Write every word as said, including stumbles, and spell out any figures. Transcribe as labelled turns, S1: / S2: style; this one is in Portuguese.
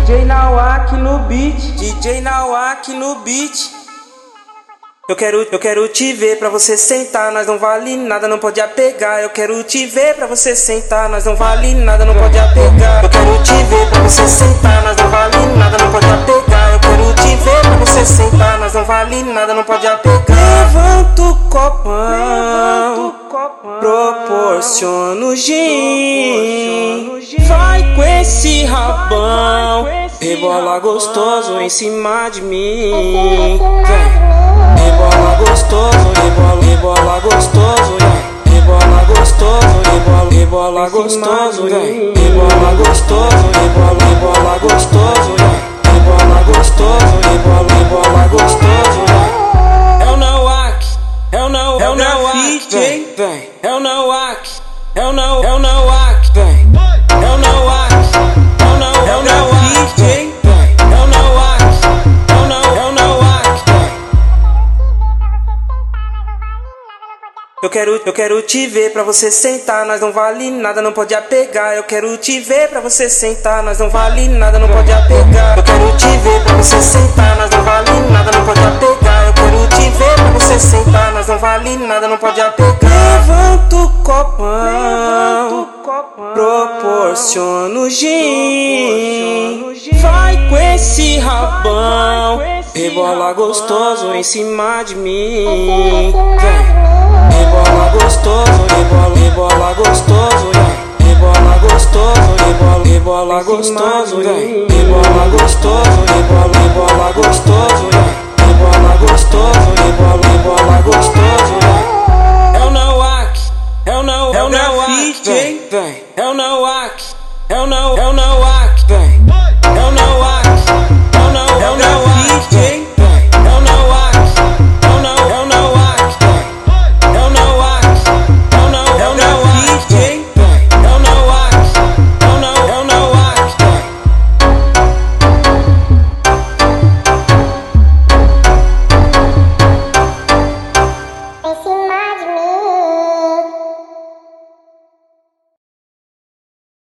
S1: J Nawak no beat, D J Nawak no beat. Eu quero, eu quero te ver pra você sentar, nós não vale nada, não pode apegar. Eu quero te ver pra você sentar, nós não vale nada, não pode apegar. Eu quero te ver pra você sentar, nós não vale nada, não pode apegar. Eu quero te ver pra você sentar, nós não vale nada, não pode apegar. Levanta o copão, proporciona o gin, vai com esse rabão, rebola gostoso em cima de mim. Vem. Rebola gostoso, rebola, rebola gostoso, rebola gostoso, rebola, rebola gostoso, rebola gostoso, rebola, rebola gostoso, rebola gostoso, rebola, rebola gostoso. É o Nawak, é o Nawak, é o Nawak, vem, vem. É o Nawak, é o Nawak, é o Nawak, vem. É o Nawak, é o Nawak, é o Nawak, vem. Eu quero, eu quero te ver pra você sentar, nós não vale nada, não pode apegar. Eu quero te ver pra você sentar, nós não vale nada, não pode apegar. Eu quero te ver pra você sentar, nós não vale nada, não pode apegar. Eu quero te ver pra você sentar, nós não vale nada, não pode apegar. Levanta o copão, proporciona o gin, vai com esse rabão, rebola gostoso em cima de mim. Vem. Rebola gostoso, rebola, rebola gostoso, rebola gostoso, rebola, rebola gostoso, rebola gostoso, rebola, rebola gostoso, rebola gostoso, rebola, rebola gostoso. É o Nawak, é o Nawak, é o Nawak, vem, vem. É o Nawak, é o Nawak, é o Nawak.